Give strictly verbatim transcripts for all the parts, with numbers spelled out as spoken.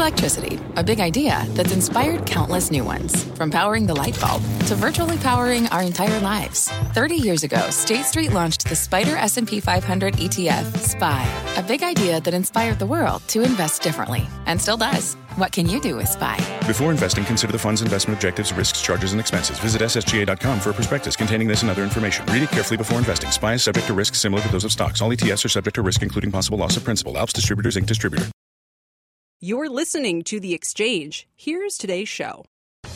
Electricity, a big idea that's inspired countless new ones. From powering the light bulb to virtually powering our entire lives. thirty years ago, State Street launched the Spider S and P five hundred E T F, S P Y, a big idea that inspired the world to invest differently, and still does. What can you do with S P Y? Before investing, consider the fund's investment objectives, risks, charges, and expenses. Visit S S G A dot com for a prospectus containing this and other information. Read it carefully before investing. S P Y is subject to risks similar to those of stocks. All E T Fs are subject to risk, including possible loss of principal. Alps Distributors, Incorporated. Distributor. You're listening to The Exchange. Here's today's show.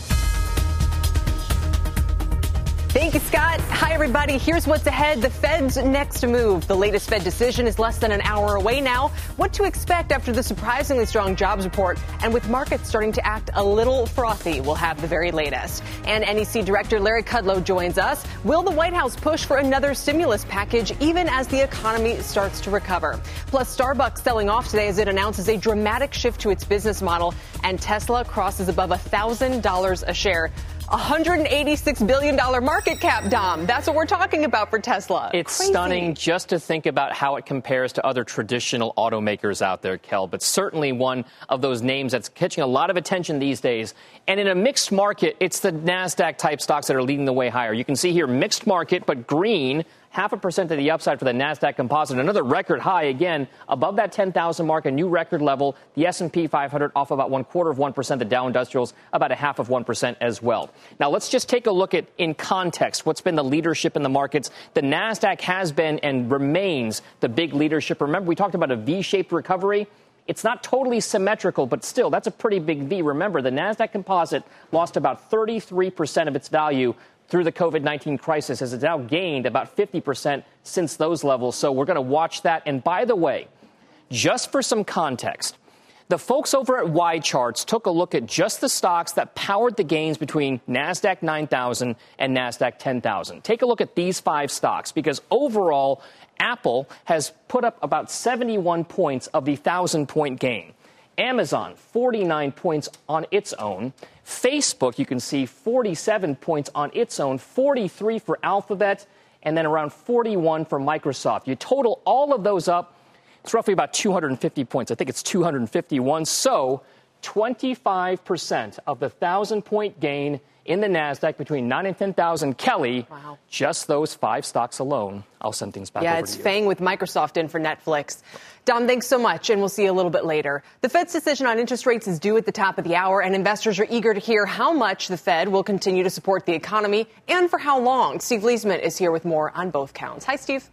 Thank you, Scott. Hi, everybody. Here's what's ahead. The Fed's next move. The latest Fed decision is less than an hour away now. What to expect after the surprisingly strong jobs report. And with markets starting to act a little frothy, we'll have the very latest. And N E C Director Larry Kudlow joins us. Will the White House push for another stimulus package even as the economy starts to recover? Plus, Starbucks selling off today as it announces a dramatic shift to its business model. And Tesla crosses above one thousand dollars a share. one hundred eighty-six billion dollars market cap, Dom. That's what we're talking about for Tesla. It's Crazy. Stunning just to think about how it compares to other traditional automakers out there, Kel, but certainly one of those names that's catching a lot of attention these days. And in a mixed market, it's the NASDAQ-type stocks that are leading the way higher. You can see here mixed market, but green, half a percent to the upside for the NASDAQ composite. Another record high, again, above that ten thousand mark, a new record level. The S and P five hundred off about one quarter of one percent. The Dow Industrials about a half of one percent as well. Now, let's just take a look at, in context, what's been the leadership in the markets. The NASDAQ has been and remains the big leadership. Remember, we talked about a V-shaped recovery. It's not totally symmetrical, but still, that's a pretty big V. Remember, the NASDAQ composite lost about thirty-three percent of its value through the COVID nineteen crisis, as it's now gained about fifty percent since those levels. So we're going to watch that. And by the way, just for some context, the folks over at Y Charts took a look at just the stocks that powered the gains between NASDAQ nine thousand and NASDAQ ten thousand. Take a look at these five stocks, because overall, Apple has put up about seventy-one points of the one thousand point gain. Amazon, forty-nine points on its own. Facebook, you can see forty-seven points on its own, forty-three for Alphabet, and then around forty-one for Microsoft. You total all of those up, it's roughly about two hundred fifty points. I think it's two hundred fifty-one. So twenty-five percent of the one thousand point gain in the NASDAQ between nine and ten thousand. Kelly, wow. Just those five stocks alone. I'll send things back yeah, over to you. Yeah, it's Fang with Microsoft in for Netflix. Dom, thanks so much, and we'll see you a little bit later. The Fed's decision on interest rates is due at the top of the hour, and investors are eager to hear how much the Fed will continue to support the economy and for how long. Steve Leisman is here with more on both counts. Hi, Steve.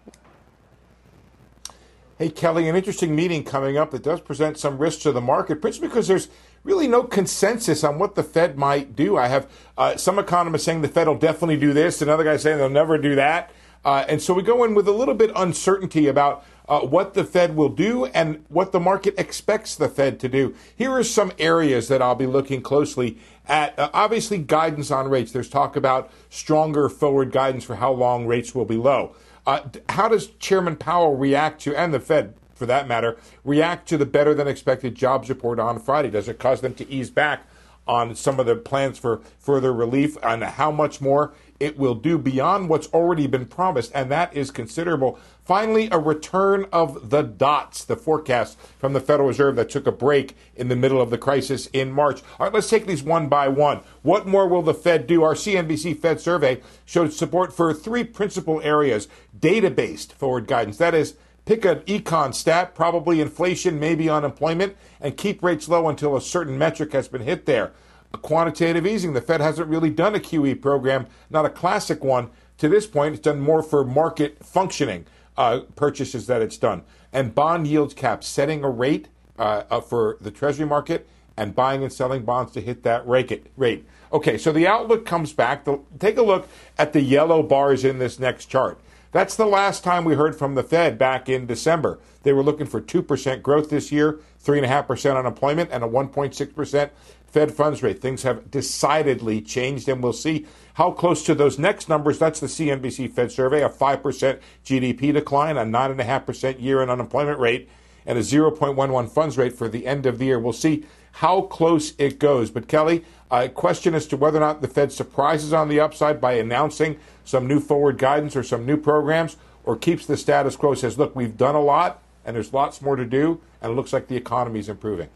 Hey, Kelly, an interesting meeting coming up that does present some risks to the market, principally because there's really no consensus on what the Fed might do. I have uh, some economists saying the Fed will definitely do this, another guy saying they'll never do that. Uh, and so we go in with a little bit uncertainty about uh, what the Fed will do and what the market expects the Fed to do. Here are some areas that I'll be looking closely at. Uh, obviously, guidance on rates. There's talk about stronger forward guidance for how long rates will be low. Uh, how does Chairman Powell react to, and the Fed for that matter, react to the better than expected jobs report on Friday? Does it cause them to ease back on some of the plans for further relief, and how much more it will do beyond what's already been promised? And that is considerable. Finally, a return of the dots, the forecast from the Federal Reserve that took a break in the middle of the crisis in March. All right, let's take these one by one. What more will the Fed do? Our C N B C Fed survey showed support for three principal areas. Data-based forward guidance. That is, pick an econ stat, probably inflation, maybe unemployment, and keep rates low until a certain metric has been hit there. A quantitative easing. The Fed hasn't really done a Q E program, not a classic one. To this point, it's done more for market functioning uh, purchases that it's done. And bond yields caps, setting a rate uh, uh, for the Treasury market and buying and selling bonds to hit that rate. Okay, so the outlook comes back. The, take a look at the yellow bars in this next chart. That's the last time we heard from the Fed back in December. They were looking for two percent growth this year, three point five percent unemployment, and a one point six percent Fed funds rate. Things have decidedly changed, and we'll see how close to those next numbers. That's the C N B C Fed survey, a five percent G D P decline, a nine point five percent year-end unemployment rate, and a zero point one one funds rate for the end of the year. We'll see how close it goes. But, Kelly, a question as to whether or not the Fed surprises on the upside by announcing some new forward guidance or some new programs, or keeps the status quo, says, look, we've done a lot, and there's lots more to do, and it looks like the economy is improving.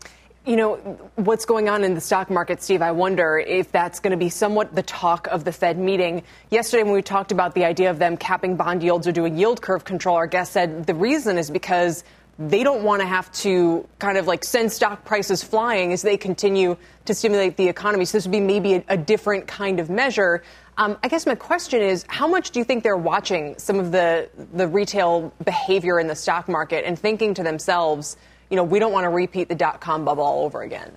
You know, what's going on in the stock market, Steve, I wonder if that's going to be somewhat the talk of the Fed meeting. Yesterday, when we talked about the idea of them capping bond yields or doing yield curve control, our guest said the reason is because they don't want to have to kind of like send stock prices flying as they continue to stimulate the economy. So this would be maybe a, a different kind of measure. Um, I guess my question is, how much do you think they're watching some of the, the retail behavior in the stock market and thinking to themselves, you know, we don't want to repeat the dot-com bubble all over again?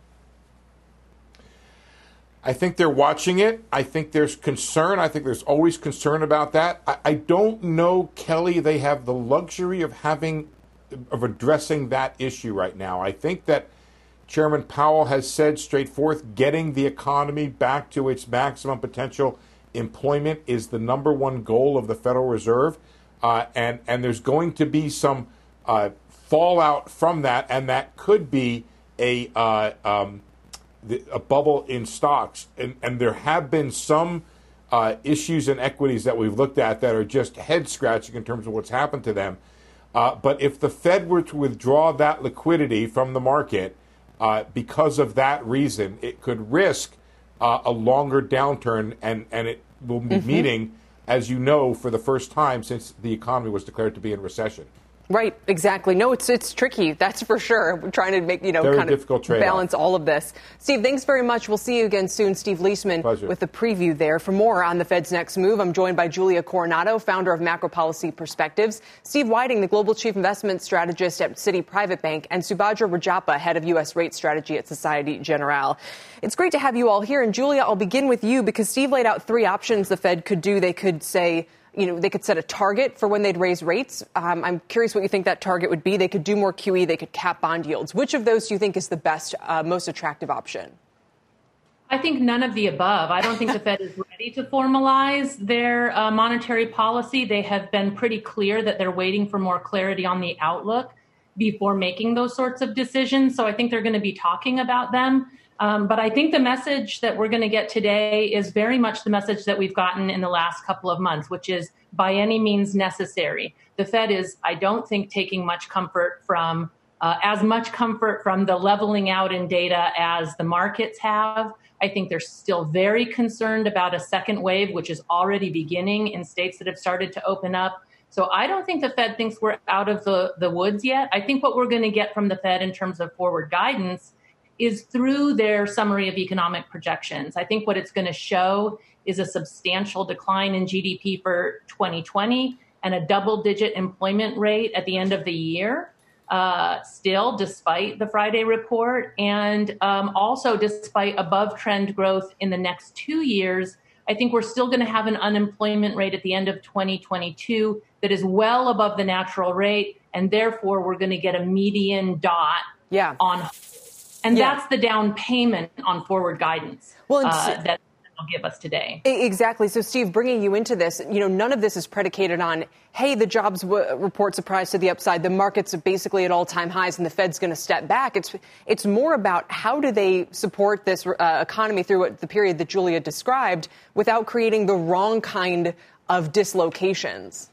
I think they're watching it. I think there's concern. I think there's always concern about that. I, I don't know, Kelly, they have the luxury of having of addressing that issue right now. I think that Chairman Powell has said straightforth, getting the economy back to its maximum potential employment is the number one goal of the Federal Reserve. Uh, and, and there's going to be some uh, fallout from that, and that could be a uh, um, the, a bubble in stocks. And, and there have been some uh, issues in equities that we've looked at that are just head-scratching in terms of what's happened to them. Uh, but if the Fed were to withdraw that liquidity from the market uh, because of that reason, it could risk uh, a longer downturn, and, and it will be mm-hmm. meeting, as you know, for the first time since the economy was declared to be in recession. Right, exactly. No, it's it's tricky. That's for sure. We're trying to make, you know, Very kind of balance trade-off. all of this. Steve, thanks very much. We'll see you again soon. Steve Leisman Pleasure. With the preview there. For more on the Fed's next move, I'm joined by Julia Coronado, founder of Macro Policy Perspectives, Steve Whiting, the Global Chief Investment Strategist at Citi Private Bank, and Subhadra Rajappa, head of U S rate strategy at Societe Generale. It's great to have you all here. And Julia, I'll begin with you because Steve laid out three options the Fed could do. They could say, you know, they could set a target for when they'd raise rates. Um, I'm curious what you think that target would be. They could do more Q E. They could cap bond yields. Which of those do you think is the best, uh, most attractive option? I think none of the above. I don't think the Fed is ready to formalize their uh, monetary policy. They have been pretty clear that they're waiting for more clarity on the outlook before making those sorts of decisions. So I think they're going to be talking about them. Um, but I think the message that we're going to get today is very much the message that we've gotten in the last couple of months, which is by any means necessary. The Fed is, I don't think, taking much comfort from, uh, as much comfort from the leveling out in data as the markets have. I think they're still very concerned about a second wave, which is already beginning in states that have started to open up. So I don't think the Fed thinks we're out of the, the woods yet. I think what we're going to get from the Fed in terms of forward guidance is through their summary of economic projections. I think what it's going to show is a substantial decline in G D P for twenty twenty and a double-digit employment rate at the end of the year, uh, still, despite the Friday report, and um, also despite above-trend growth in the next two years. I think we're still going to have an unemployment rate at the end of twenty twenty-two that is well above the natural rate, and therefore we're going to get a median dot yeah. on. And yeah. that's the down payment on forward guidance well, uh, that will give us today. Exactly. So, Steve, bringing you into this, you know, none of this is predicated on, hey, the jobs w- report surprise to the upside. The markets are basically at all-time highs and the Fed's going to step back. It's it's more about how do they support this uh, economy through what, the period that Julia described without creating the wrong kind of dislocations.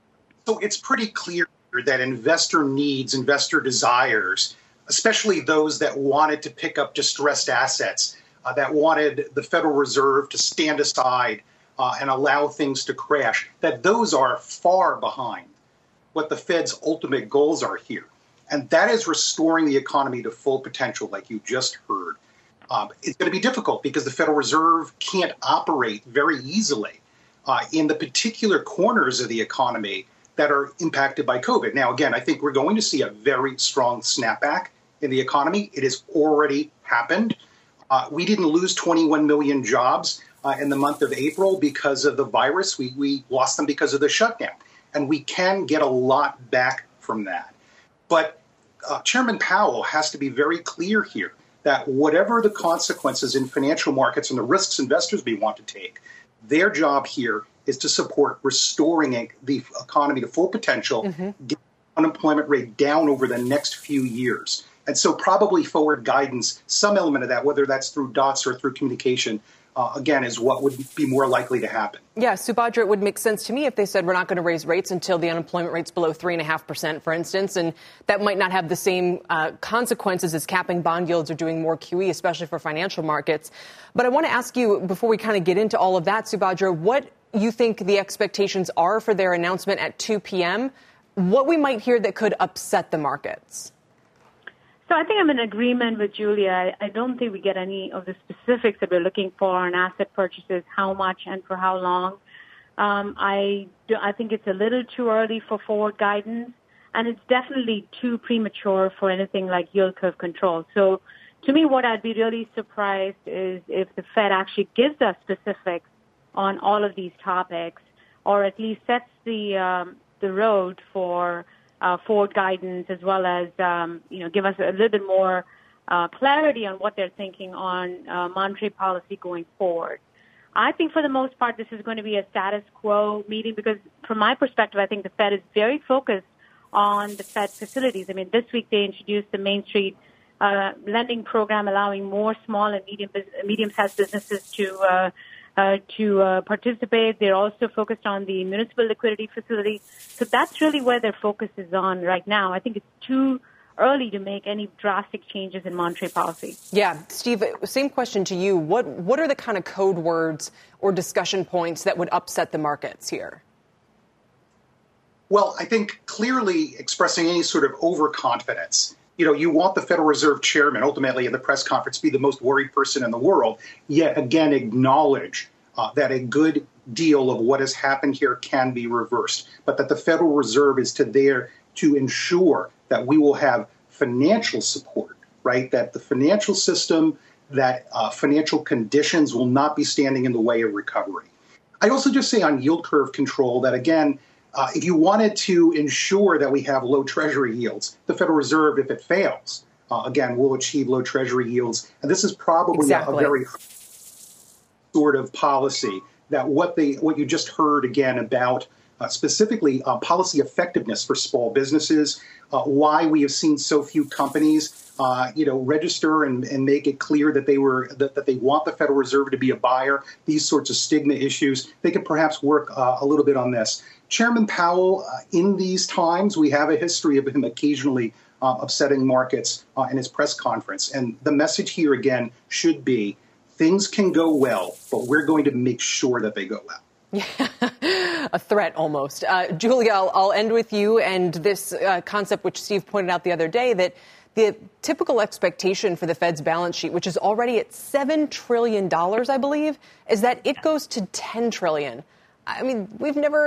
So it's pretty clear that investor needs, investor desires, especially those that wanted to pick up distressed assets, uh, that wanted the Federal Reserve to stand aside uh, and allow things to crash, that those are far behind what the Fed's ultimate goals are here. And that is restoring the economy to full potential, like you just heard. Um, it's going to be difficult because the Federal Reserve can't operate very easily uh, in the particular corners of the economy that are impacted by COVID. Now, again, I think we're going to see a very strong snapback in the economy. It has already happened. Uh, we didn't lose twenty-one million jobs uh, in the month of April because of the virus. We, we lost them because of the shutdown. And we can get a lot back from that. But uh, Chairman Powell has to be very clear here that whatever the consequences in financial markets and the risks investors may want to take, their job here is to support restoring the economy to full potential, mm-hmm. get unemployment rate down over the next few years. And so probably forward guidance, some element of that, whether that's through dots or through communication, uh, again, is what would be more likely to happen. Yeah, Subhadra, it would make sense to me if they said we're not going to raise rates until the unemployment rate's below three point five percent, for instance, and that might not have the same uh, consequences as capping bond yields or doing more Q E, especially for financial markets. But I want to ask you, before we kind of get into all of that, Subhadra, what you think the expectations are for their announcement at two p.m., what we might hear that could upset the markets. So I think I'm in agreement with Julia. I, I don't think we get any of the specifics that we're looking for on asset purchases, how much and for how long. Um, I, do, I think it's a little too early for forward guidance, and it's definitely too premature for anything like yield curve control. So to me, what I'd be really surprised is if the Fed actually gives us specifics on all of these topics, or at least sets the um, the road for uh, forward guidance, as well as um, you know give us a little bit more uh, clarity on what they're thinking on uh, monetary policy going forward. I think for the most part this is going to be a status quo meeting because, from my perspective, I think the Fed is very focused on the Fed facilities. I mean, this week they introduced the Main Street uh, lending program, allowing more small and medium medium-sized businesses to uh, Uh, to uh, participate. They're also focused on the municipal liquidity facility. So that's really where their focus is on right now. I think it's too early to make any drastic changes in monetary policy. Yeah. Steve, same question to you. What what are the kind of code words or discussion points that would upset the markets here? Well, I think clearly expressing any sort of overconfidence. You know, you want the Federal Reserve Chairman ultimately in the press conference to be the most worried person in the world, yet again acknowledge uh, that a good deal of what has happened here can be reversed, but that the Federal Reserve is to there to ensure that we will have financial support, right? That the financial system, that uh, financial conditions will not be standing in the way of recovery. I also just say on yield curve control that, again, Uh, if you wanted to ensure that we have low Treasury yields, the Federal Reserve, if it fails, uh, again, will achieve low Treasury yields. And this is probably exactly. a, a very sort of policy that what they, what you just heard again about uh, specifically uh, policy effectiveness for small businesses, uh, why we have seen so few companies, uh, you know, register and, and make it clear that they were that, that they want the Federal Reserve to be a buyer. These sorts of stigma issues, they could perhaps work uh, a little bit on this. Chairman Powell, uh, in these times, we have a history of him occasionally uh, upsetting markets uh, in his press conference. And the message here, again, should be things can go well, but we're going to make sure that they go well. Yeah, a threat almost. Uh, Julia, I'll, I'll end with you and this uh, concept which Steve pointed out the other day, that the typical expectation for the Fed's balance sheet, which is already at seven trillion dollars, I believe, is that it goes to ten trillion dollars. I mean, we've never,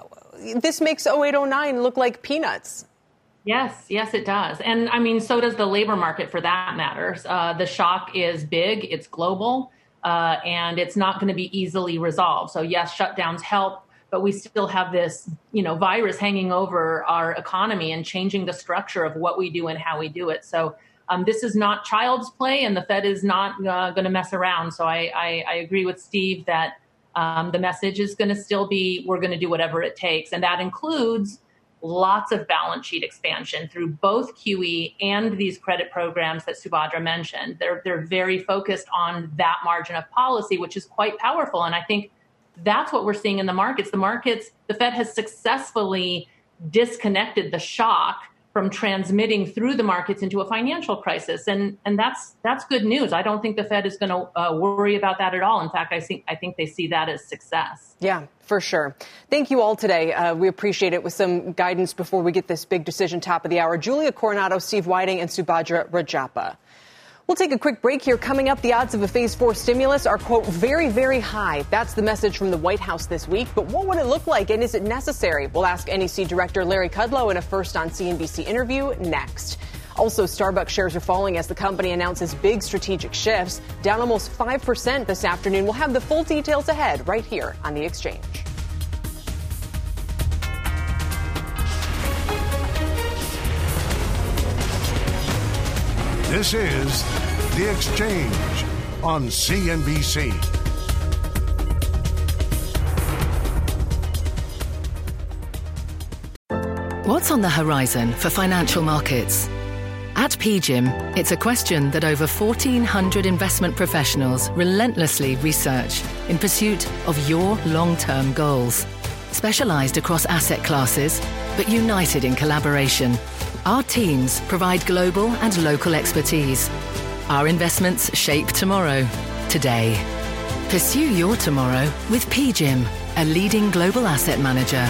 this makes oh eight oh nine look like peanuts. Yes, yes, it does. And I mean, so does the labor market for that matters. Uh, the shock is big, it's global, uh, and it's not going to be easily resolved. So yes, shutdowns help, but we still have this, you know, virus hanging over our economy and changing the structure of what we do and how we do it. So um, this is not child's play, and the Fed is not uh, going to mess around. So I, I, I agree with Steve that Um, the message is going to still be, we're going to do whatever it takes. And that includes lots of balance sheet expansion through both Q E and these credit programs that Subhadra mentioned. They're, they're very focused on that margin of policy, which is quite powerful. And I think that's what we're seeing in the markets. The markets, the Fed has successfully disconnected the shock from transmitting through the markets into a financial crisis. And and that's that's good news. I don't think the Fed is going to uh, worry about that at all. In fact, I think I think they see that as success. Yeah, for sure. Thank you all today. Uh, we appreciate it. With some guidance before we get this big decision top of the hour, Julia Coronado, Steve Whiting, and Subhadra Rajappa. We'll take a quick break here. Coming up, the odds of a phase four stimulus are, quote, very, very high. That's the message from the White House this week. But what would it look like, and is it necessary? We'll ask N E C Director Larry Kudlow in a First on C N B C interview next. Also, Starbucks shares are falling as the company announces big strategic shifts, down almost five percent this afternoon. We'll have the full details ahead right here on The Exchange. This is The Exchange on C N B C. What's on the horizon for financial markets? At P G I M, it's a question that over fourteen hundred investment professionals relentlessly research in pursuit of your long-term goals. Specialized across asset classes, but united in collaboration, our teams provide global and local expertise. Our investments shape tomorrow, today. Pursue your tomorrow with P G I M, a leading global asset manager.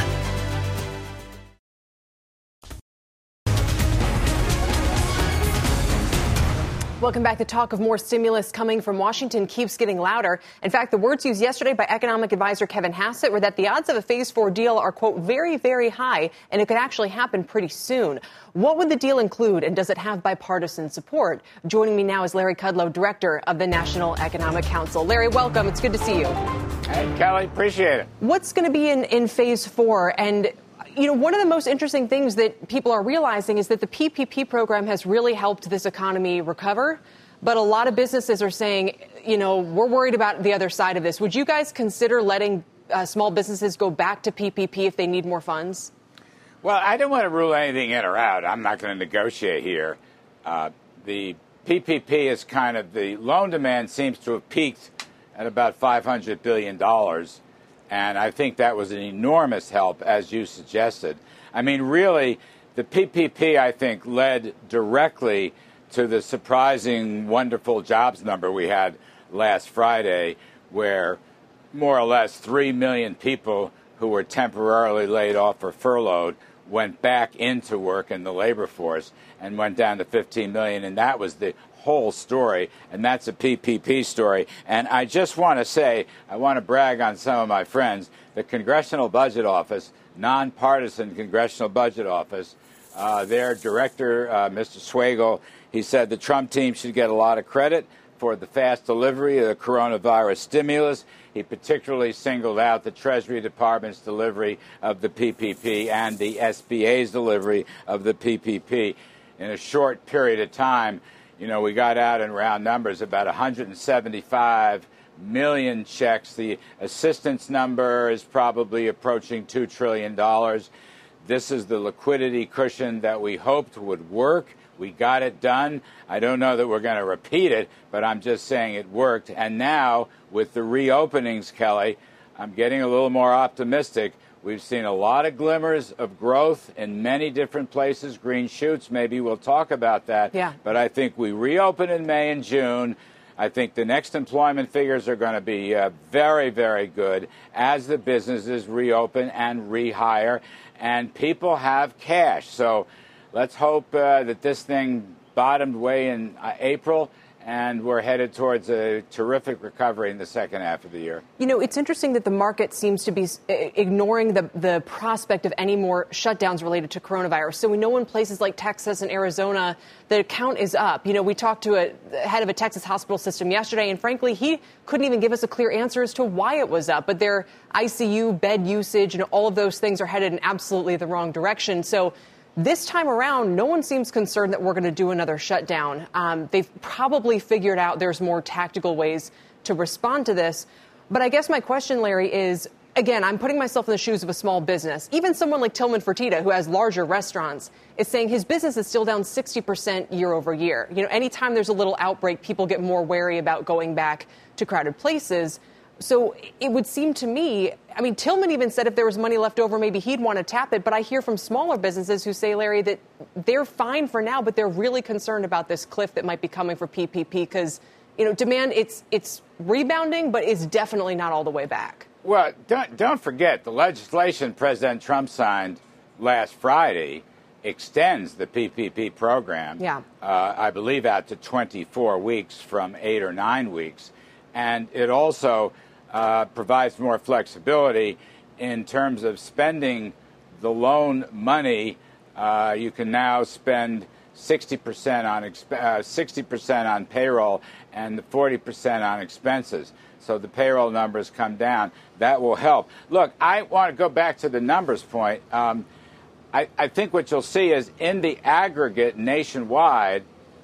Welcome back. The talk of more stimulus coming from Washington keeps getting louder. In fact, the words used yesterday by economic advisor Kevin Hassett were that the odds of a phase four deal are, quote, very, very high, and it could actually happen pretty soon. What would the deal include, and does it have bipartisan support? Joining me now is Larry Kudlow, director of the National Economic Council. Larry, welcome. It's good to see you. Hey, Kelly, appreciate it. What's going to be in, in phase four? And you know, one of the most interesting things that people are realizing is that the P P P program has really helped this economy recover. But a lot of businesses are saying, you know, we're worried about the other side of this. Would you guys consider letting uh, small businesses go back to P P P if they need more funds? Well, I don't want to rule anything in or out. I'm not going to negotiate here. Uh, the P P P is kind of, the loan demand seems to have peaked at about five hundred billion dollars. And I think that was an enormous help, as you suggested. I mean, really, the P P P, I think, led directly to the surprising, wonderful jobs number we had last Friday, where more or less three million people who were temporarily laid off or furloughed went back into work in the labor force and went down to fifteen million. And that was the whole story, and that's a P P P story. And I just want to say, I want to brag on some of my friends. The Congressional Budget Office, nonpartisan Congressional Budget Office, uh, their director, uh, Mister Swagel, he said the Trump team should get a lot of credit for the fast delivery of the coronavirus stimulus. He particularly singled out the Treasury Department's delivery of the P P P and the S B A's delivery of the P P P. In a short period of time, you know, we got out in round numbers about one hundred seventy-five million checks. The assistance number is probably approaching two trillion dollars. This is the liquidity cushion that we hoped would work. We got it done. I don't know that we're going to repeat it, but I'm just saying it worked. And now, with the reopenings, Kelly, I'm getting a little more optimistic. We've seen a lot of glimmers of growth in many different places, green shoots. Maybe we'll talk about that. Yeah. But I think we reopen in May and June. I think the next employment figures are going to be uh, very, very good as the businesses reopen and rehire, and people have cash. So let's hope uh, that this thing bottomed way in uh, April, and we're headed towards a terrific recovery in the second half of the year. You know, it's interesting that the market seems to be ignoring the, the prospect of any more shutdowns related to coronavirus. So we know in places like Texas and Arizona, the count is up. You know, we talked to a the head of a Texas hospital system yesterday, and frankly, he couldn't even give us a clear answer as to why it was up. But their I C U bed usage and all of those things are headed in absolutely the wrong direction. So this time around, no one seems concerned that we're going to do another shutdown. Um, they've probably figured out there's more tactical ways to respond to this. But I guess my question, Larry, is, again, I'm putting myself in the shoes of a small business. Even someone like Tillman Fertitta, who has larger restaurants, is saying his business is still down sixty percent year over year. You know, anytime there's a little outbreak, people get more wary about going back to crowded places. So it would seem to me, I mean, Tillman even said if there was money left over, maybe he'd want to tap it. But I hear from smaller businesses who say, Larry, that they're fine for now, but they're really concerned about this cliff that might be coming for P P P because, you know, demand, it's it's rebounding, but it's definitely not all the way back. Well, don't, don't forget, the legislation President Trump signed last Friday extends the P P P program, yeah. uh, I believe, out to twenty-four weeks from eight or nine weeks. And it also uh, provides more flexibility in terms of spending the loan money. Uh, you can now spend sixty percent on exp- uh, sixty percent on payroll and forty percent on expenses. So the payroll numbers come down. That will help. Look, I want to go back to the numbers point. Um, I, I think what you'll see is in the aggregate nationwide,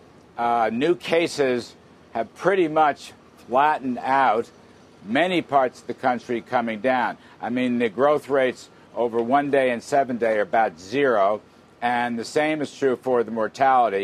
uh, new cases have pretty much flattened out, many parts of the country coming down. I mean, the growth rates over one day and seven day are about zero, and the same is true for the mortality.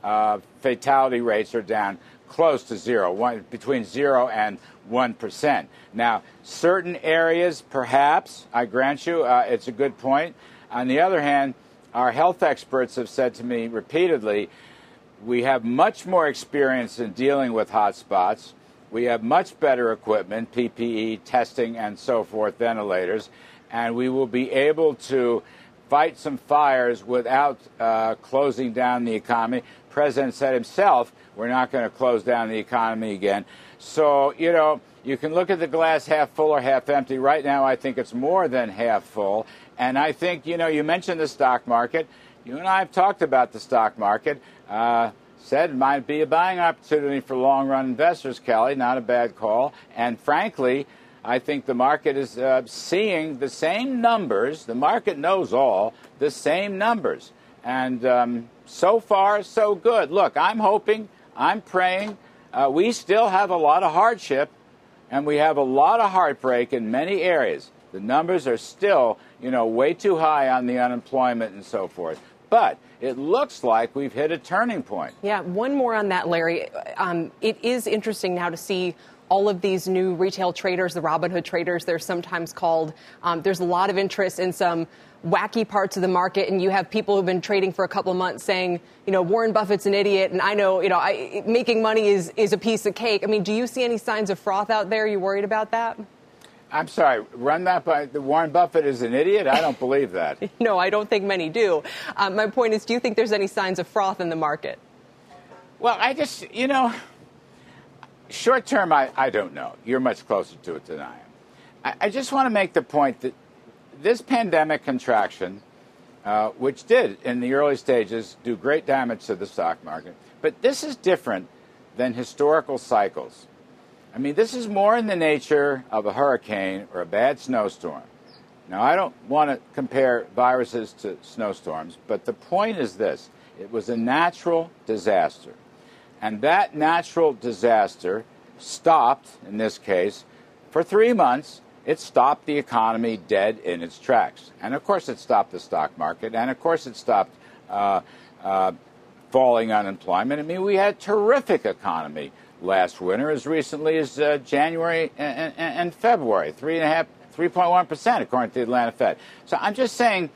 uh, fatality rates are down close to zero, one, between zero and one percent. Now, certain areas, perhaps, I grant you, uh, it's a good point. On the other hand, our health experts have said to me repeatedly, we have much more experience in dealing with hotspots. We have much better equipment, P P E, testing, and so forth, ventilators, and we will be able to fight some fires without uh, closing down the economy. The president said himself, we're not going to close down the economy again. So, you know, you can look at the glass half full or half empty. Right now, I think it's more than half full. And I think, you know, you mentioned the stock market. You and I have talked about the stock market. Uh, said it might be a buying opportunity for long-run investors, Kelly. Not a bad call. And frankly, I think the market is uh, seeing the same numbers. The market knows all the same numbers. And um, so far, so good. Look, I'm hoping, I'm praying. Uh, we still have a lot of hardship, and we have a lot of heartbreak in many areas. The numbers are still, you know, way too high on the unemployment and so forth. But it looks like we've hit a turning point. Yeah, one more on that, Larry. Um, it is interesting now to see all of these new retail traders, the Robinhood traders, they're sometimes called. Um, there's a lot of interest in some wacky parts of the market, and you have people who've been trading for a couple of months saying, you know, Warren Buffett's an idiot, and I know, you know, I, making money is, is a piece of cake. I mean, do you see any signs of froth out there? Are you worried about that? I'm sorry, run that by the Warren Buffett is an idiot? I don't believe that. No, I don't think many do. Um, my point is, do you think there's any signs of froth in the market? Well, I just, you know, short term, I, I don't know. You're much closer to it than I am. I, I just want to make the point that this pandemic contraction, uh, which did in the early stages do great damage to the stock market, but this is different than historical cycles. I mean, this is more in the nature of a hurricane or a bad snowstorm. Now, I don't want to compare viruses to snowstorms, but the point is this. It was a natural disaster. And that natural disaster stopped, in this case, for three months, it stopped the economy dead in its tracks. And, of course, it stopped the stock market. And, of course, it stopped uh, uh, falling unemployment. I mean, we had a terrific economy last winter, as recently as uh, January and, and, and February, three and a half, three point one percent, according to the Atlanta Fed. So I'm just saying,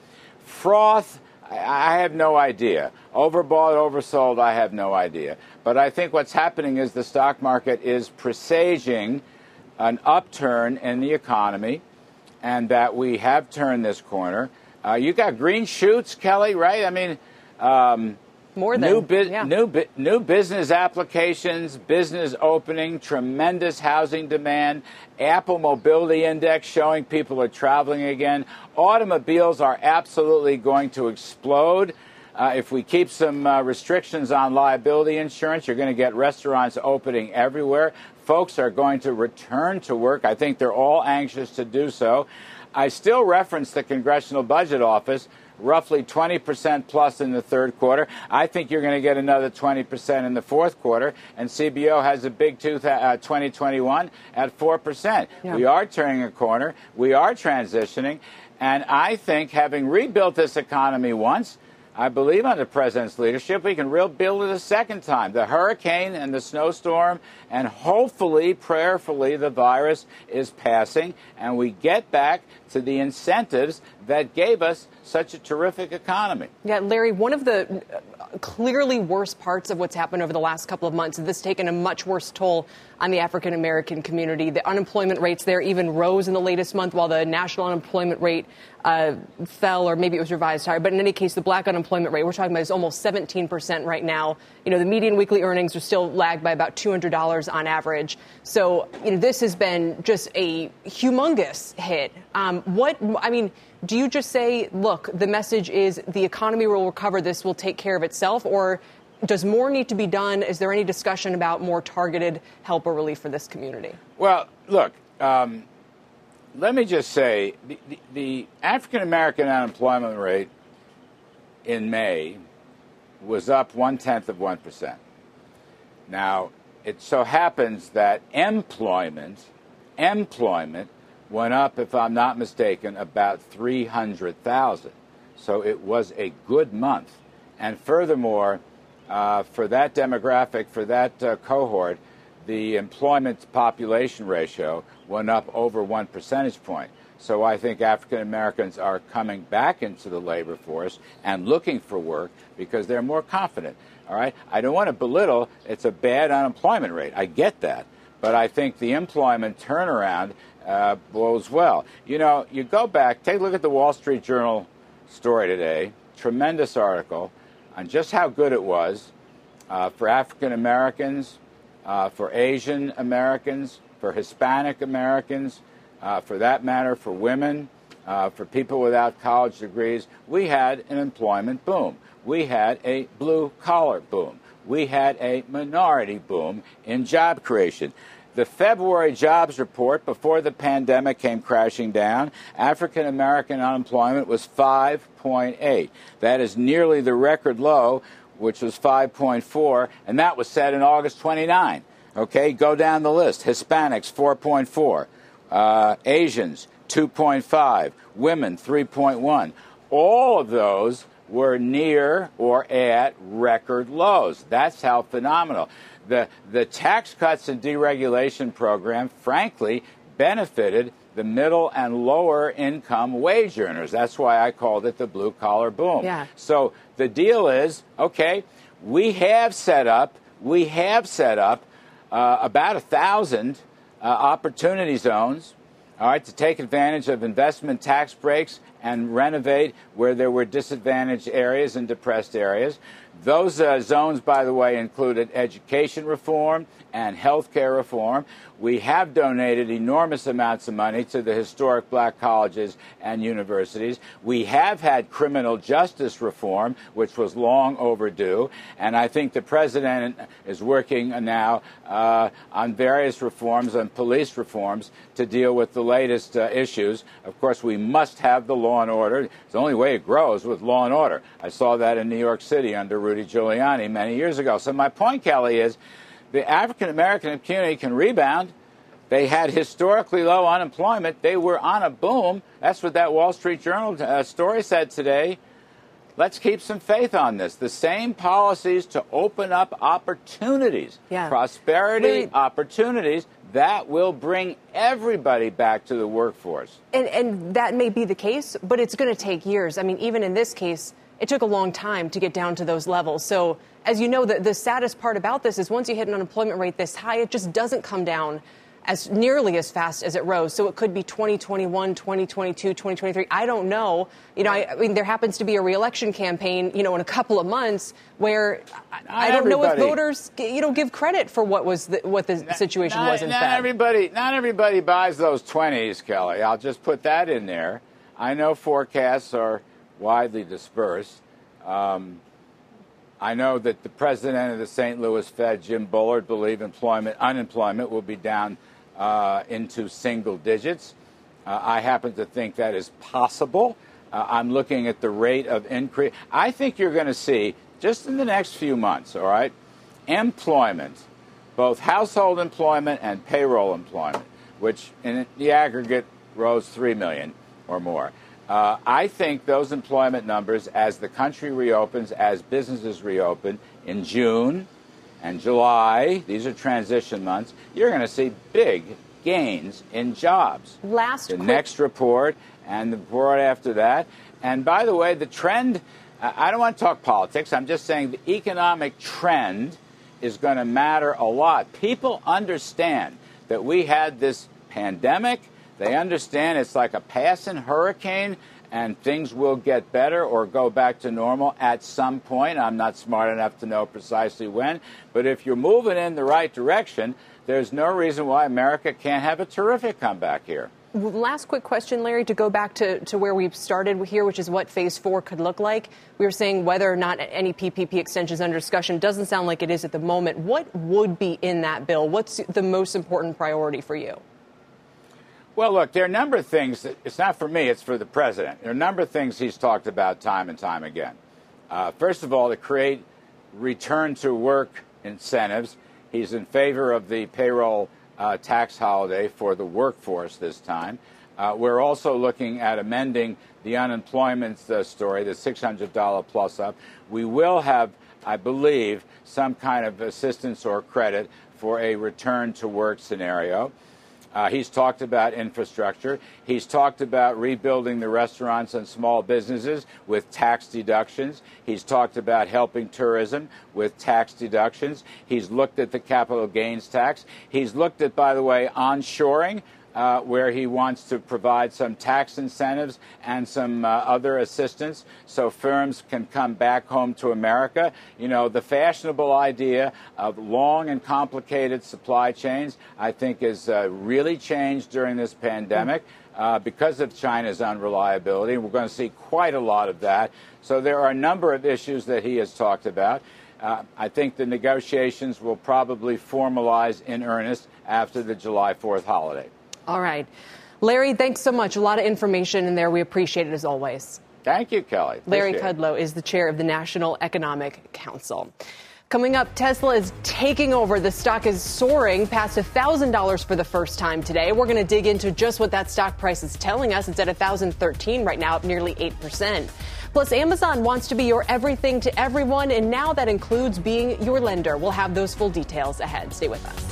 froth, I, I have no idea. Overbought, oversold, I have no idea. But I think what's happening is the stock market is presaging an upturn in the economy, and that we have turned this corner. Uh, you got green shoots, Kelly, right? I mean, um, More than, new, bu- yeah. new, bu- new business applications, business opening, tremendous housing demand, Apple Mobility Index showing people are traveling again. Automobiles are absolutely going to explode. Uh, if we keep some uh, restrictions on liability insurance, you're going to get restaurants opening everywhere. Folks are going to return to work. I think they're all anxious to do so. I still reference the Congressional Budget Office, roughly twenty percent plus in the third quarter. I think you're going to get another twenty percent in the fourth quarter. And C B O has a big tooth uh, twenty twenty-one at four percent. Yeah. We are turning a corner. We are transitioning. And I think having rebuilt this economy once, I believe under the president's leadership, we can rebuild it a second time. The hurricane and the snowstorm, and hopefully, prayerfully, the virus is passing, and we get back to the incentives that gave us such a terrific economy. Yeah, Larry, one of the clearly worst parts of what's happened over the last couple of months is this taken a much worse toll on the African-American community. The unemployment rates there even rose in the latest month, while the national unemployment rate uh, fell, or maybe it was revised higher. But in any case, the black unemployment rate, we're talking about, is almost seventeen percent right now. You know, the median weekly earnings are still lagged by about two hundred dollars on average. So, you know, this has been just a humongous hit. Um, what, I mean, do you just say, look, the message is the economy will recover, this will take care of itself, or does more need to be done? Is there any discussion about more targeted help or relief for this community? Well, look, um, let me just say the, the, the African-American unemployment rate in May was up one-tenth of one percent. Now, it so happens that employment, employment went up, if I'm not mistaken, about three hundred thousand. So it was a good month. And furthermore, uh, for that demographic, for that uh, cohort, the employment population ratio went up over one percentage point. So I think African Americans are coming back into the labor force and looking for work because they're more confident. All right. I don't want to belittle. It's a bad unemployment rate. I get that. But I think the employment turnaround uh, bodes well. You know, you go back, take a look at the Wall Street Journal story today. Tremendous article on just how good it was uh, for African Americans, uh, for Asian Americans, for Hispanic Americans, uh, for that matter, for women, uh, for people without college degrees. We had an employment boom. We had a blue-collar boom. We had a minority boom in job creation. The February jobs report before the pandemic came crashing down, African American unemployment was five point eight. That is nearly the record low, which was five point four, and that was set in August twenty-ninth. Okay, go down the list. Hispanics, four point four. Uh, Asians, two point five. Women, three point one. All of those were near or at record lows. That's how phenomenal. The, the Tax Cuts and Deregulation Program, frankly, benefited the middle and lower income wage earners. That's why I called it the blue collar boom. Yeah. So the deal is, okay, we have set up, we have set up uh, about a thousand uh, opportunity zones, all right, to take advantage of investment tax breaks and renovate where there were disadvantaged areas and depressed areas. Those uh, zones, by the way, included education reform and health care reform. We have donated enormous amounts of money to the historic black colleges and universities. We have had criminal justice reform, which was long overdue. And I think the president is working now uh, on various reforms, on police reforms, to deal with the latest uh, issues. Of course, we must have the law and order. It's the only way it grows, with law and order. I saw that in New York City under Rudy Giuliani many years ago. So my point, Kelly, is the African-American community can rebound. They had historically low unemployment. They were on a boom. That's what that Wall Street Journal uh, story said today. Let's keep some faith on this. The same policies to open up opportunities, yeah. prosperity Wait. opportunities, that will bring everybody back to the workforce. And, and that may be the case, but it's going to take years. I mean, even in this case, it took a long time to get down to those levels. So, as you know, the, the saddest part about this is once you hit an unemployment rate this high, it just doesn't come down as nearly as fast as it rose. So it could be twenty twenty-one, twenty twenty-two, twenty twenty-three. I don't know. You know, I, I mean, there happens to be a reelection campaign, you know, in a couple of months where I, I don't know if voters, you know, give credit for what was the, what the not, situation not, was in not Fed. Everybody, not everybody buys those twenties, Kelly. I'll just put that in there. I know forecasts are widely dispersed. Um, I know that the president of the Saint Louis Fed, Jim Bullard, believed employment, unemployment will be down uh, into single digits. Uh, I happen to think that is possible. Uh, I'm looking at the rate of increase. I think you're going to see, just in the next few months, all right, employment, both household employment and payroll employment, which in the aggregate rose three million or more. Uh, I think those employment numbers, as the country reopens, as businesses reopen in June and July, these are transition months, you're going to see big gains in jobs. Last the quick- next report and the report after that. And by the way, the trend, I don't want to talk politics, I'm just saying the economic trend is going to matter a lot. People understand that we had this pandemic. They understand it's like a passing hurricane and things will get better or go back to normal at some point. I'm not smart enough to know precisely when. But if you're moving in the right direction, there's no reason why America can't have a terrific comeback here. Last quick question, Larry, to go back to, to where we started here, which is what phase four could look like. We were saying whether or not any P P P extensions under discussion. Doesn't sound like it is at the moment. What would be in that bill? What's the most important priority for you? Well, look, there are a number of things that it's not for me, it's for the president. There are a number of things he's talked about time and time again. Uh, first of all, to create return to work incentives. He's in favor of the payroll uh, tax holiday for the workforce this time. Uh, we're also looking at amending the unemployment uh, story, the six hundred dollars plus up. We will have I believe, some kind of assistance or credit for a return to work scenario. Uh, he's talked about infrastructure. He's talked about rebuilding the restaurants and small businesses with tax deductions. He's talked about helping tourism with tax deductions. He's looked at the capital gains tax. He's looked at, by the way, onshoring, Uh, where he wants to provide some tax incentives and some uh, other assistance so firms can come back home to America. You know, the fashionable idea of long and complicated supply chains, I think, is uh, really changed during this pandemic uh, because of China's unreliability. We're going to see quite a lot of that. So there are a number of issues that he has talked about. Uh, I think the negotiations will probably formalize in earnest after the July fourth holiday. All right. Larry, thanks so much. A lot of information in there. We appreciate it as always. Thank you, Kelly. Appreciate Larry it. Kudlow is the chair of the National Economic Council. Coming up, Tesla is taking over. The stock is soaring past one thousand dollars for the first time today. We're going to dig into just what that stock price is telling us. It's at one thousand thirteen right now, up nearly eight percent. Plus, Amazon wants to be your everything to everyone, and now that includes being your lender. We'll have those full details ahead. Stay with us.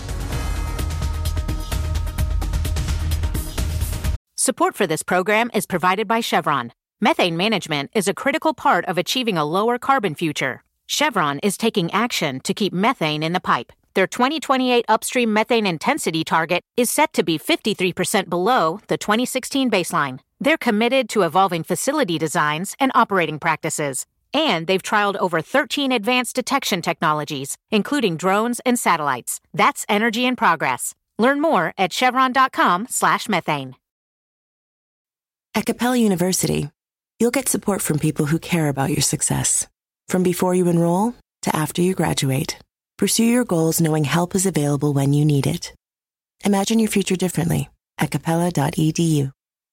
Support for this program is provided by Chevron. Methane management is a critical part of achieving a lower carbon future. Chevron is taking action to keep methane in the pipe. Their twenty twenty-eight upstream methane intensity target is set to be fifty-three percent below the twenty sixteen baseline. They're committed to evolving facility designs and operating practices. And they've trialed over thirteen advanced detection technologies, including drones and satellites. That's energy in progress. Learn more at chevron.com slash methane. At Capella University, you'll get support from people who care about your success. From before you enroll to after you graduate, pursue your goals knowing help is available when you need it. Imagine your future differently at capella dot e d u.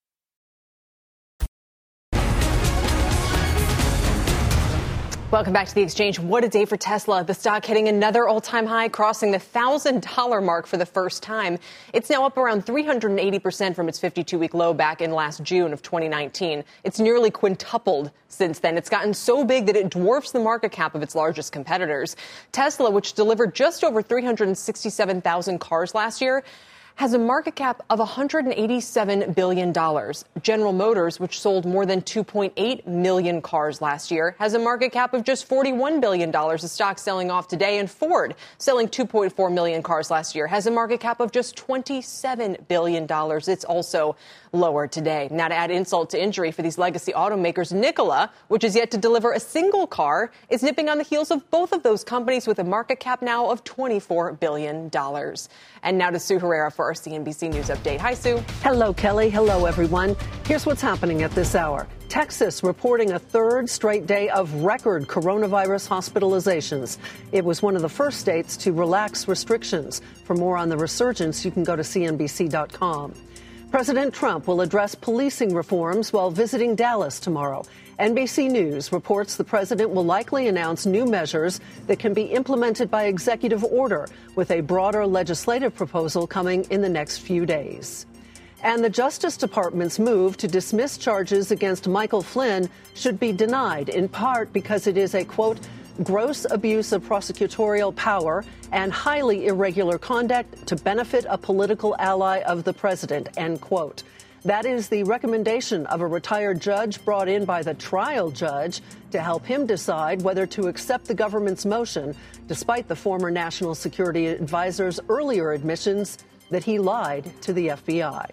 Welcome back to The Exchange. What a day for Tesla. The stock hitting another all-time high, crossing the one thousand dollars mark for the first time. It's now up around three hundred eighty percent from its fifty-two-week low back in last June of twenty nineteen. It's nearly quintupled since then. It's gotten so big that it dwarfs the market cap of its largest competitors. Tesla, which delivered just over three hundred sixty-seven thousand cars last year, has a market cap of one hundred eighty-seven billion dollars. General Motors, which sold more than two point eight million cars last year, has a market cap of just forty-one billion dollars. The stock selling off today. And Ford, selling two point four million cars last year, has a market cap of just twenty-seven billion dollars. It's also lower today. Now, to add insult to injury for these legacy automakers, Nikola, which is yet to deliver a single car, is nipping on the heels of both of those companies with a market cap now of twenty-four billion dollars. And now to Sue Herrera for our C N B C News update. Hi, Sue. Hello, Kelly. Hello, everyone. Here's what's happening at this hour. Texas reporting a third straight day of record coronavirus hospitalizations. It was one of the first states to relax restrictions. For more on the resurgence, you can go to C N B C dot com. President Trump will address policing reforms while visiting Dallas tomorrow. N B C News reports the president will likely announce new measures that can be implemented by executive order, with a broader legislative proposal coming in the next few days. And the Justice Department's move to dismiss charges against Michael Flynn should be denied, in part because it is a, quote, gross abuse of prosecutorial power and highly irregular conduct to benefit a political ally of the president, end quote. That is the recommendation of a retired judge brought in by the trial judge to help him decide whether to accept the government's motion, despite the former National Security Advisor's earlier admissions that he lied to the F B I.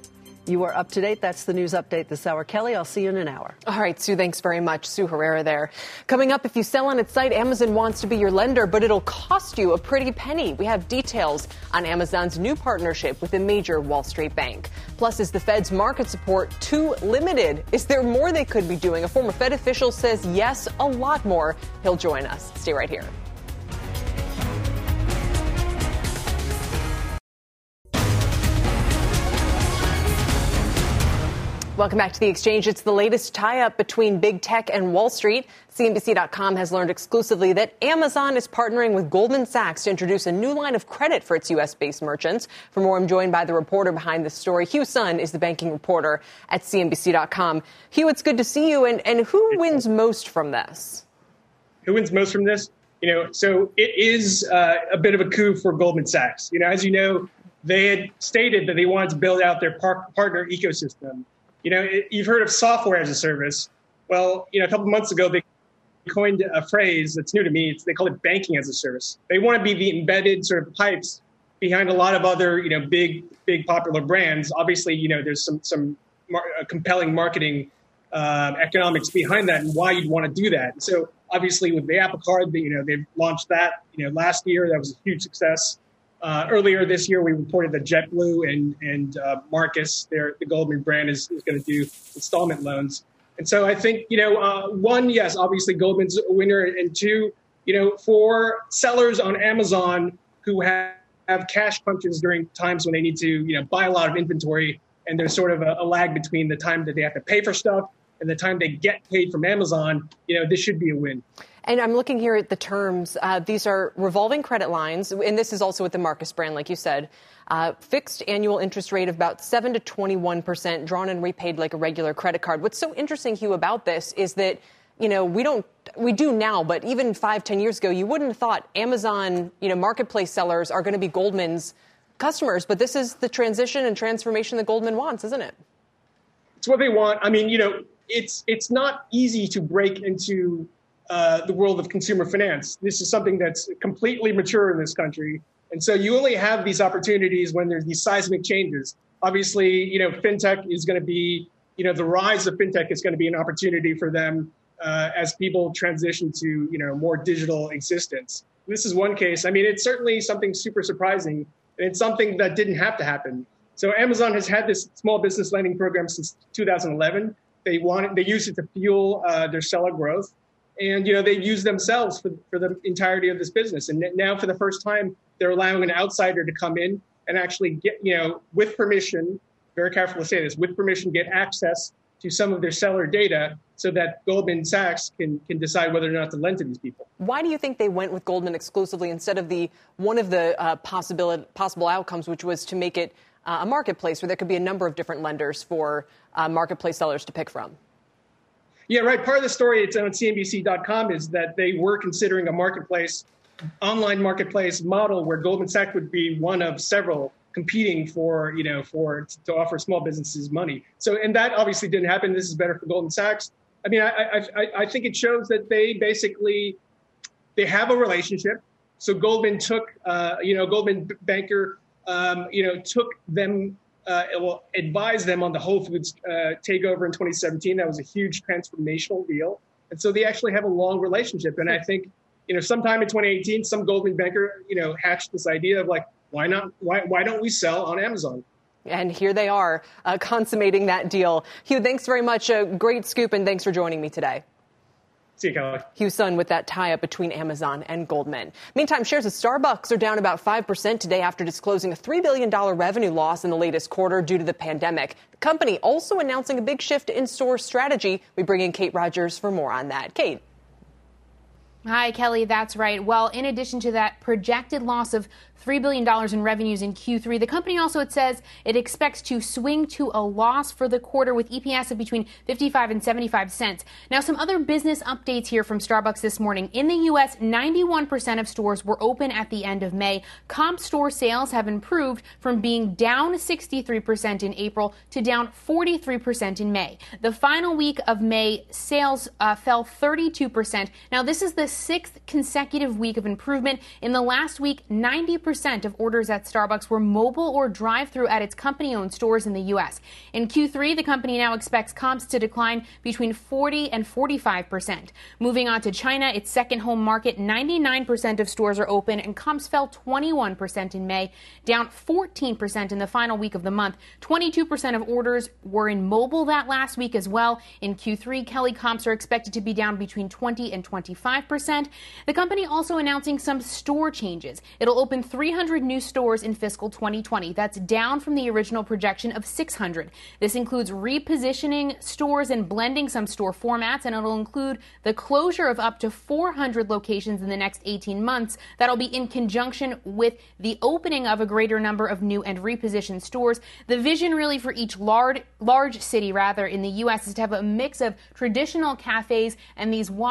You are up to date. That's the news update this hour. Kelly, I'll see you in an hour. All right, Sue, thanks very much. Sue Herrera there. Coming up, if you sell on its site, Amazon wants to be your lender, but it'll cost you a pretty penny. We have details on Amazon's new partnership with a major Wall Street bank. Plus, is the Fed's market support too limited? Is there more they could be doing? A former Fed official says yes, a lot more. He'll join us. Stay right here. Welcome back to The Exchange. It's the latest tie-up between big tech and Wall Street. C N B C dot com has learned exclusively that Amazon is partnering with Goldman Sachs to introduce a new line of credit for its U S-based merchants. For more, I'm joined by the reporter behind this story. Hugh Sun is the banking reporter at C N B C dot com. Hugh, it's good to see you. And, and who wins most from this? who wins most from this? You know, so it is uh, a bit of a coup for Goldman Sachs. You know, as you know, they had stated that they wanted to build out their par- partner ecosystem. You know, it, you've heard of software as a service. Well, you know, a couple months ago, they coined a phrase that's new to me. It's, they call it banking as a service. They want to be the embedded sort of pipes behind a lot of other, you know, big, big popular brands. Obviously, you know, there's some some mar- compelling marketing uh, economics behind that and why you'd want to do that. So obviously with the Apple Card, you know, they've launched that, you know, last year. That was a huge success. Uh, earlier this year, we reported that JetBlue and, and uh, Marcus, their, the Goldman brand, is, is going to do installment loans. And so I think, you know, uh, one, yes, obviously Goldman's a winner. And two, you know, for sellers on Amazon who have, have cash crunches during times when they need to, you know, buy a lot of inventory, and there's sort of a, a lag between the time that they have to pay for stuff and the time they get paid from Amazon, you know, this should be a win. And I'm looking here at the terms. Uh, these are revolving credit lines, and this is also with the Marcus brand, like you said. Uh, fixed annual interest rate of about seven to twenty-one percent, drawn and repaid like a regular credit card. What's so interesting, Hugh, about this is that, you know, we don't, we do now, but even five, ten years ago, you wouldn't have thought Amazon, you know, marketplace sellers are going to be Goldman's customers. But this is the transition and transformation that Goldman wants, isn't it? It's what they want. I mean, you know, it's it's not easy to break into uh, the world of consumer finance. This is something that's completely mature in this country. And so you only have these opportunities when there's these seismic changes. Obviously, you know, fintech is going to be, you know, the rise of fintech is going to be an opportunity for them uh, as people transition to, you know, more digital existence. This is one case. I mean, it's certainly something super surprising, and it's something that didn't have to happen. So Amazon has had this small business lending program since two thousand eleven. They wanted, they used it to fuel uh, their seller growth. And, you know, they've used themselves for, for the entirety of this business. And now for the first time, they're allowing an outsider to come in and actually get, you know, with permission, very careful to say this, with permission, get access to some of their seller data so that Goldman Sachs can, can decide whether or not to lend to these people. Why do you think they went with Goldman exclusively instead of the one of the uh, possible, possible outcomes, which was to make it uh, a marketplace where there could be a number of different lenders for uh, marketplace sellers to pick from? Yeah, right. Part of the story, it's on C N B C dot com, is that they were considering a marketplace, online marketplace model where Goldman Sachs would be one of several competing for, you know, for to offer small businesses money. So, and that obviously didn't happen. This is better for Goldman Sachs. I mean, I, I, I think it shows that they basically, they have a relationship. So Goldman took, uh, you know, Goldman banker, um, you know, took them, uh, well, advised them on the Whole Foods uh, takeover in twenty seventeen. That was a huge transformational deal. And so they actually have a long relationship. And I think, you know, sometime in twenty eighteen, some Goldman banker, you know, hatched this idea of like, why not? Why, why don't we sell on Amazon? And here they are uh, consummating that deal. Hugh, thanks very much. A great scoop, and thanks for joining me today. See you, Kelly. Hugh Sun with that tie-up between Amazon and Goldman. Meantime, shares of Starbucks are down about five percent today after disclosing a three billion dollars revenue loss in the latest quarter due to the pandemic. The company also announcing a big shift in store strategy. We bring in Kate Rogers for more on that. Kate. Hi, Kelly. That's right. Well, in addition to that projected loss of three billion dollars in revenues in Q three, the company also, it says, it expects to swing to a loss for the quarter with E P S of between fifty-five and seventy-five cents. Now, some other business updates here from Starbucks this morning. In the U S, ninety-one percent of stores were open at the end of May. Comp store sales have improved from being down sixty-three percent in April to down forty-three percent in May. The final week of May, sales uh, fell thirty-two percent. Now, this is the sixth consecutive week of improvement. In the last week, ninety percent of orders at Starbucks were mobile or drive-through at its company-owned stores in the U S. In Q three, the company now expects comps to decline between forty and forty-five percent. Moving on to China, its second home market, ninety-nine percent of stores are open and comps fell twenty-one percent in May, down fourteen percent in the final week of the month. twenty-two percent of orders were in mobile that last week as well. In Q three, Kelly, comps are expected to be down between twenty and twenty-five percent. The company also announcing some store changes. It'll open three hundred new stores in fiscal twenty twenty. That's down from the original projection of six hundred. This includes repositioning stores and blending some store formats, and it'll include the closure of up to four hundred locations in the next eighteen months. That'll be in conjunction with the opening of a greater number of new and repositioned stores. The vision really for each large, large city, rather, in the U S is to have a mix of traditional cafes and these walk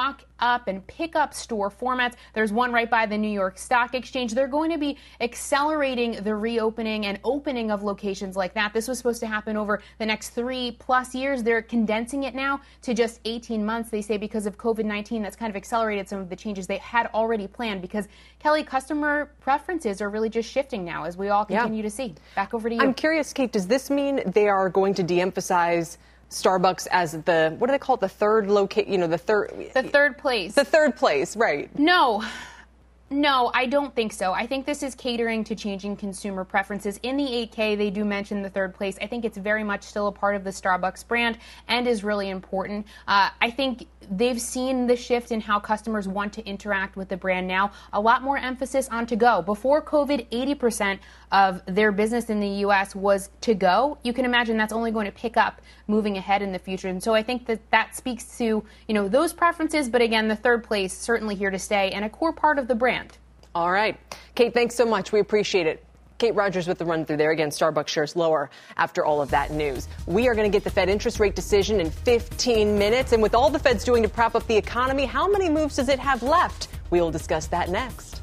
up and pick up store formats. There's one right by the New York Stock Exchange. They're going to be accelerating the reopening and opening of locations like that. This was supposed to happen over the next three plus years. They're condensing it now to just eighteen months, they say, because of COVID nineteen. That's kind of accelerated some of the changes they had already planned because, Kelly, customer preferences are really just shifting now as we all continue yeah. to see. Back over to you. I'm curious, Kate, does this mean they are going to de-emphasize Starbucks as the, what do they call it, the third locate, you know, the third... The third place. The third place, right. No. No, I don't think so. I think this is catering to changing consumer preferences. In the eight K, they do mention the third place. I think it's very much still a part of the Starbucks brand and is really important. Uh, I think they've seen the shift in how customers want to interact with the brand now. A lot more emphasis on to-go. Before COVID, eighty percent of their business in the U S was to-go. You can imagine that's only going to pick up moving ahead in the future. And so I think that that speaks to, you know, those preferences. But again, the third place certainly here to stay and a core part of the brand. All right. Kate, thanks so much. We appreciate it. Kate Rogers with the run through there. Again, Starbucks shares lower after all of that news. We are going to get the Fed interest rate decision in fifteen minutes. And with all the Fed's doing to prop up the economy, how many moves does it have left? We will discuss that next.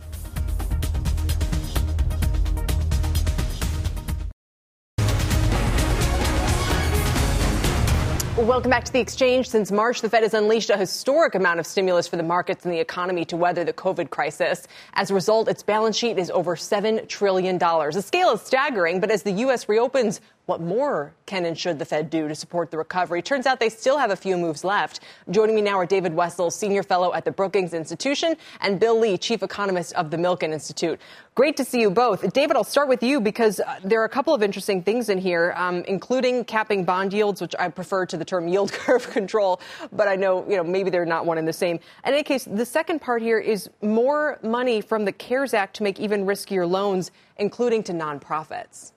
Welcome back to the Exchange. Since March, the Fed has unleashed a historic amount of stimulus for the markets and the economy to weather the COVID crisis. As a result, its balance sheet is over seven trillion dollars. The scale is staggering, but as the U S reopens, what more can and should the Fed do to support the recovery? Turns out they still have a few moves left. Joining me now are David Wessel, Senior Fellow at the Brookings Institution, and Bill Lee, Chief Economist of the Milken Institute. Great to see you both. David, I'll start with you because uh, there are a couple of interesting things in here, um, including capping bond yields, which I prefer to the term yield curve control, but I know, you know, maybe they're not one and the same. In any case, the second part here is more money from the CARES Act to make even riskier loans, including to nonprofits.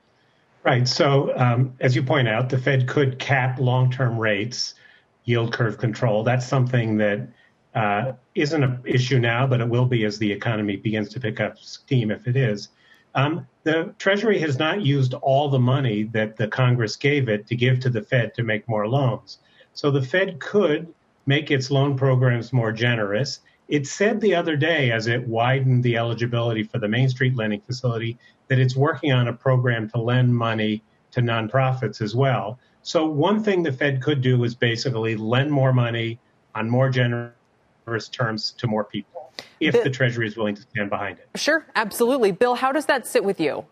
Right. So, um, as you point out, the Fed could cap long-term rates, yield curve control. That's something that uh, isn't an issue now, but it will be as the economy begins to pick up steam if it is. Um, the Treasury has not used all the money that the Congress gave it to give to the Fed to make more loans. So the Fed could make its loan programs more generous. It said the other day, as it widened the eligibility for the Main Street lending facility, that it's working on a program to lend money to nonprofits as well. So one thing the Fed could do is basically lend more money on more generous terms to more people, if Bill, the Treasury is willing to stand behind it. Sure, absolutely. Bill, how does that sit with you?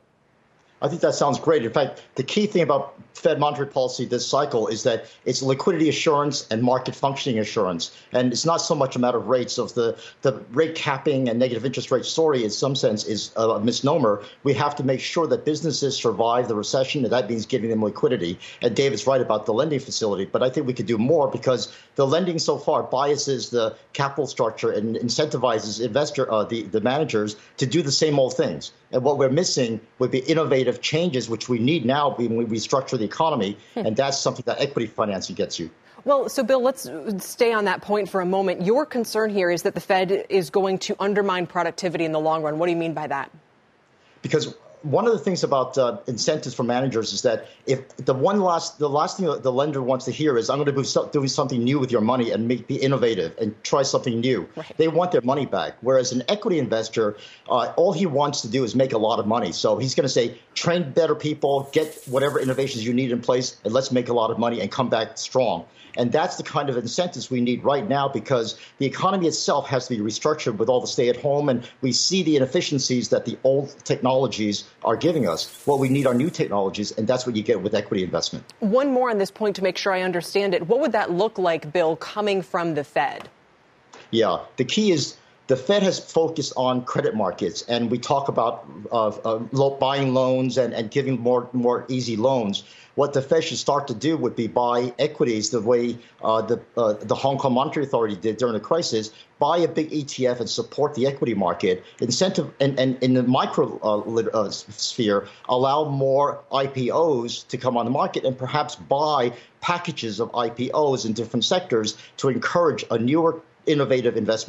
I think that sounds great. In fact, the key thing about Fed monetary policy this cycle is that it's liquidity assurance and market functioning assurance. And it's not so much a matter of rates. So if the, the rate capping and negative interest rate story in some sense is a misnomer, we have to make sure that businesses survive the recession, and that means giving them liquidity. And David's right about the lending facility, but I think we could do more because the lending so far biases the capital structure and incentivizes investor uh, the, the managers to do the same old things. And what we're missing would be innovative changes, which we need now when we restructure the economy. Hmm. And that's something that equity financing gets you. Well, so, Bill, let's stay on that point for a moment. Your concern here is that the Fed is going to undermine productivity in the long run. What do you mean by that? Because one of the things about uh, incentives for managers is that if the one last, the last thing the lender wants to hear is, I'm going to do, so, do something new with your money and make, be innovative and try something new. Right. They want their money back. Whereas an equity investor, uh, all he wants to do is make a lot of money. So he's going to say, train better people, get whatever innovations you need in place, and let's make a lot of money and come back strong. And that's the kind of incentives we need right now because the economy itself has to be restructured with all the stay at home. And we see the inefficiencies that the old technologies are giving us. Well, we need our new technologies, and that's what you get with equity investment. One more on this point to make sure I understand it. What would that look like, Bill, coming from the Fed? Yeah, the key is the Fed has focused on credit markets, and we talk about uh, uh, buying loans and, and giving more more easy loans. What the Fed should start to do would be buy equities the way uh, the uh, the Hong Kong Monetary Authority did during the crisis. Buy a big E T F and support the equity market. Incentive and, and in the micro uh, uh, sphere, allow more I P Os to come on the market and perhaps buy packages of I P Os in different sectors to encourage a newer, innovative investment.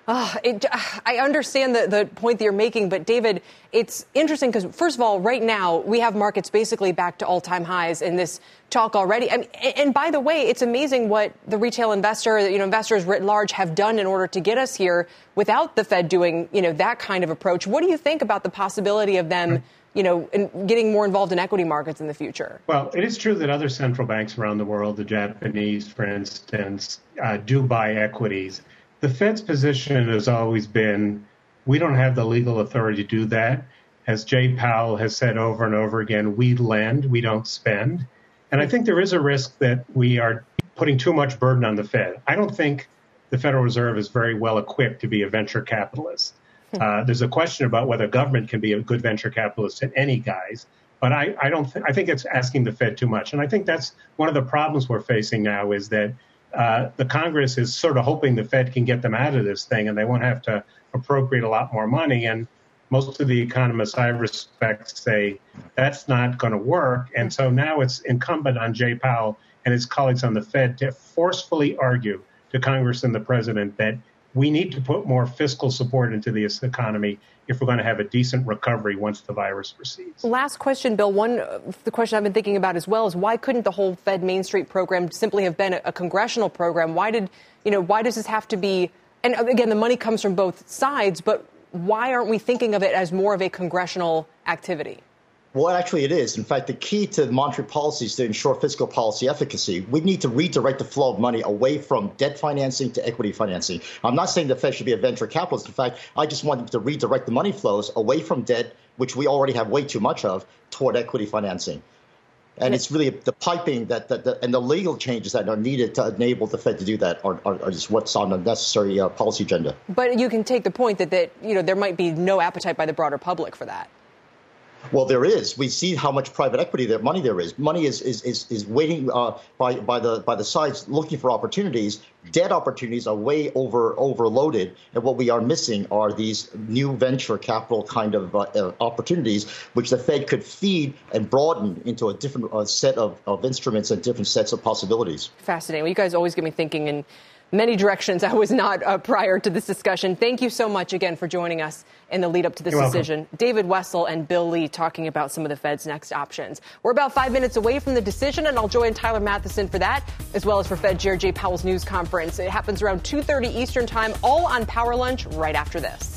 Uh, it, I understand the, the point that you're making, but David, it's interesting because, first of all, right now we have markets basically back to all-time highs in this talk already. I mean, and by the way, it's amazing what the retail investor, you know, investors writ large have done in order to get us here without the Fed doing, you know, that kind of approach. What do you think about the possibility of them, you know, in getting more involved in equity markets in the future? Well, it is true that other central banks around the world, the Japanese, for instance, uh, do buy equities. The Fed's position has always been, we don't have the legal authority to do that. As Jay Powell has said over and over again, we lend, we don't spend. And I think there is a risk that we are putting too much burden on the Fed. I don't think the Federal Reserve is very well equipped to be a venture capitalist. Uh, there's a question about whether government can be a good venture capitalist at any guise. But I, I don't th- I think it's asking the Fed too much. And I think that's one of the problems we're facing now is that Uh, the Congress is sort of hoping the Fed can get them out of this thing and they won't have to appropriate a lot more money. And most of the economists I respect say that's not going to work. And so now it's incumbent on Jay Powell and his colleagues on the Fed to forcefully argue to Congress and the president that we need to put more fiscal support into this economy if we're going to have a decent recovery once the virus recedes. Last question, Bill. One, uh, the question I've been thinking about as well is why couldn't the whole Fed Main Street program simply have been a, a congressional program? Why did, you know, why does this have to be, and again, the money comes from both sides, but why aren't we thinking of it as more of a congressional activity? Well, actually, it is. In fact, the key to monetary policy is to ensure fiscal policy efficacy. We need to redirect the flow of money away from debt financing to equity financing. I'm not saying the Fed should be a venture capitalist. In fact, I just want them to redirect the money flows away from debt, which we already have way too much of, toward equity financing. And it's really the piping that, that, that and the legal changes that are needed to enable the Fed to do that are, are, are just what's on the necessary uh, policy agenda. But you can take the point that, that, you know, there might be no appetite by the broader public for that. Well, there is. We see how much private equity there, money there is. Money is is is, is waiting uh, by by the by the sides, looking for opportunities. Debt opportunities are way over overloaded, and what we are missing are these new venture capital kind of uh, uh, opportunities, which the Fed could feed and broaden into a different uh, set of, of instruments and different sets of possibilities. Fascinating. Well, you guys always get me thinking in many directions. I was not uh, prior to this discussion. Thank you so much again for joining us in the lead up to this You're decision. welcome. David Wessel and Bill Lee talking about some of the Fed's next options. We're about five minutes away from the decision, and I'll join Tyler Mathisen for that, as well as for Fed Chair Jay Powell's news conference. It happens around two thirty Eastern time, all on Power Lunch right after this.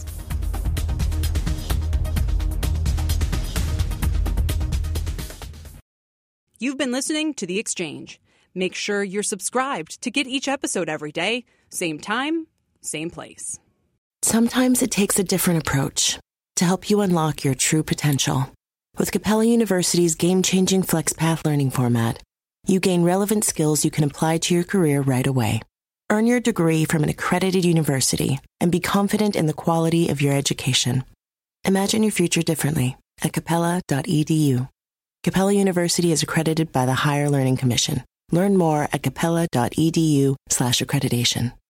You've been listening to The Exchange. Make sure you're subscribed to get each episode every day, same time, same place. Sometimes it takes a different approach to help you unlock your true potential. With Capella University's game-changing FlexPath learning format, you gain relevant skills you can apply to your career right away. Earn your degree from an accredited university and be confident in the quality of your education. Imagine your future differently at capella dot e d u. Capella University is accredited by the Higher Learning Commission. Learn more at capella dot e d u slash accreditation.